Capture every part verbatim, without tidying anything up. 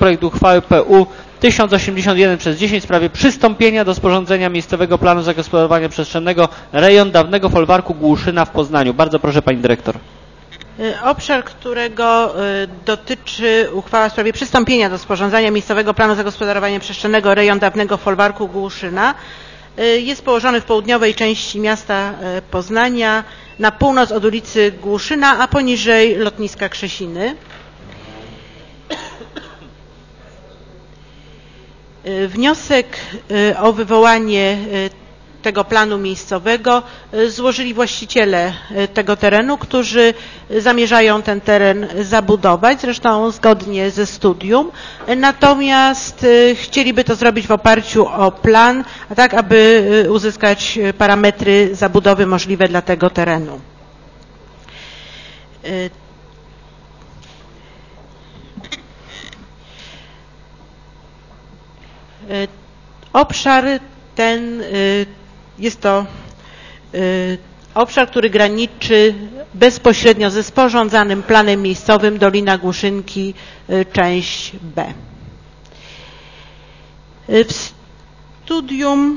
projekt uchwały P U tysiąc osiemdziesiąt jeden przez dziesięć w sprawie przystąpienia do sporządzenia miejscowego planu zagospodarowania przestrzennego rejon dawnego folwarku Głuszyna w Poznaniu. Bardzo proszę pani dyrektor. Obszar, którego dotyczy uchwała w sprawie przystąpienia do sporządzania miejscowego planu zagospodarowania przestrzennego rejon dawnego folwarku Głuszyna jest położony w południowej części miasta Poznania, na północ od ulicy Głuszyna, a poniżej lotniska Krzesiny. Wniosek o wywołanie tego planu miejscowego złożyli właściciele tego terenu, którzy zamierzają ten teren zabudować, zresztą zgodnie ze studium, natomiast chcieliby to zrobić w oparciu o plan, tak aby uzyskać parametry zabudowy możliwe dla tego terenu. Obszar ten jest to obszar, który graniczy bezpośrednio ze sporządzanym planem miejscowym Dolina Głuszynki, część B. W studium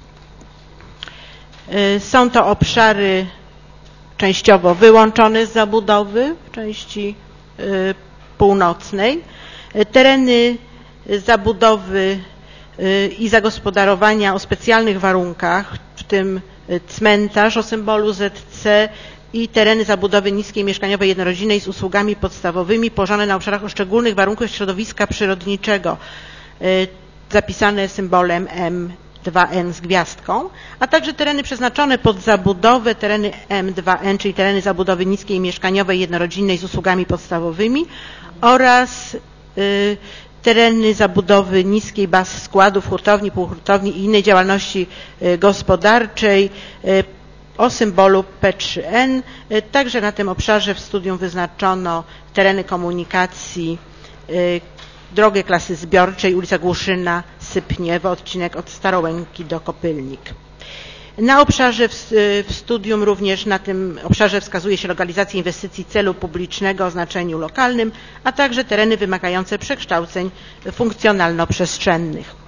są to obszary częściowo wyłączone z zabudowy w części północnej. Tereny zabudowy i zagospodarowania o specjalnych warunkach, w tym cmentarz o symbolu Z C i tereny zabudowy niskiej mieszkaniowej jednorodzinnej z usługami podstawowymi położone na obszarach o szczególnych warunkach środowiska przyrodniczego, zapisane symbolem M dwa N z gwiazdką, a także tereny przeznaczone pod zabudowę, tereny M dwa N, czyli tereny zabudowy niskiej mieszkaniowej jednorodzinnej z usługami podstawowymi oraz y, tereny zabudowy niskiej baz składów, hurtowni, półhurtowni i innej działalności gospodarczej o symbolu P trzy N. Także na tym obszarze w studium wyznaczono tereny komunikacji, drogę klasy zbiorczej, ulica Głuszyna, Sypniewo, odcinek od Starołęki do Kopylnik. Na obszarze w, w studium również na tym obszarze wskazuje się lokalizację inwestycji celu publicznego o znaczeniu lokalnym, a także tereny wymagające przekształceń funkcjonalno-przestrzennych.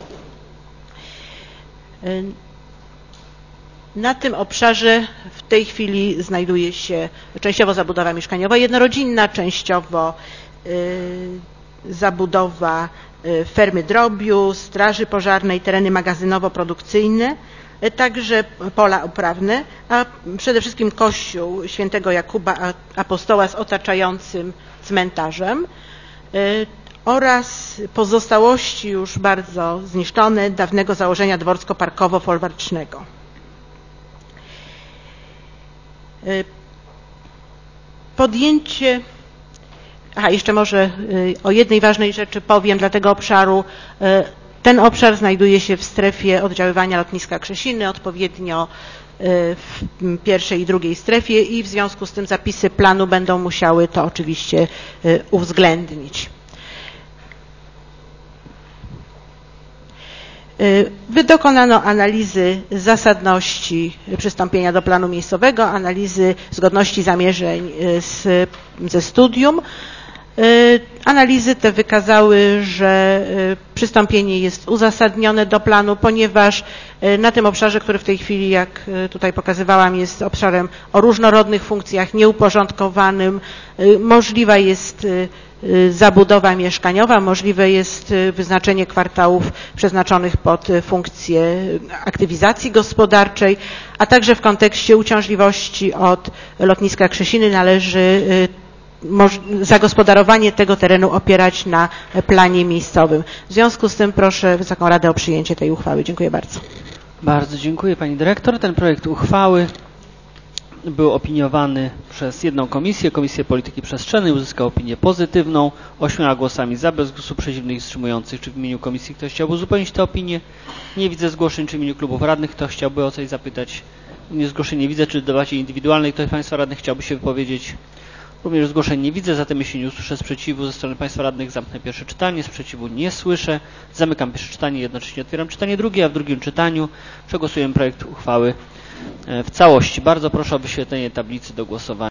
Na tym obszarze w tej chwili znajduje się częściowo zabudowa mieszkaniowa jednorodzinna, częściowo y, zabudowa y, fermy drobiu, straży pożarnej, tereny magazynowo-produkcyjne, także pola uprawne, a przede wszystkim kościół świętego Jakuba Apostoła z otaczającym cmentarzem oraz pozostałości już bardzo zniszczone dawnego założenia dworsko-parkowo-folwarcznego. Podjęcie Aha, jeszcze może o jednej ważnej rzeczy powiem dla tego obszaru. Ten obszar znajduje się w strefie oddziaływania lotniska Krzesiny, odpowiednio w pierwszej i drugiej strefie i w związku z tym zapisy planu będą musiały to oczywiście uwzględnić. Dokonano analizy zasadności przystąpienia do planu miejscowego, analizy zgodności zamierzeń z, ze studium. Analizy te wykazały, że przystąpienie jest uzasadnione do planu, ponieważ na tym obszarze, który w tej chwili, jak tutaj pokazywałam, jest obszarem o różnorodnych funkcjach, nieuporządkowanym, możliwa jest zabudowa mieszkaniowa, możliwe jest wyznaczenie kwartałów przeznaczonych pod funkcję aktywizacji gospodarczej, a także w kontekście uciążliwości od lotniska Krzesiny należy zagospodarowanie tego terenu opierać na planie miejscowym. W związku z tym proszę Wysoką Radę o przyjęcie tej uchwały. Dziękuję bardzo. Bardzo dziękuję pani dyrektor. Ten projekt uchwały był opiniowany przez jedną komisję, Komisję Polityki Przestrzennej, uzyskał opinię pozytywną, ośmioma głosami za, bez głosów przeciwnych i wstrzymujących. Czy w imieniu komisji ktoś chciałby uzupełnić tę opinię? Nie widzę zgłoszeń. Czy w imieniu klubów radnych ktoś chciałby o coś zapytać? Nie zgłoszeń nie widzę. Czy w debacie indywidualnej ktoś z państwa radnych chciałby się wypowiedzieć? Również zgłoszeń nie widzę, zatem jeśli nie usłyszę sprzeciwu ze strony państwa radnych, zamknę pierwsze czytanie. Sprzeciwu nie słyszę. Zamykam pierwsze czytanie, jednocześnie otwieram czytanie drugie, a w drugim czytaniu przegłosujemy projekt uchwały w całości. Bardzo proszę o wyświetlenie tablicy do głosowania.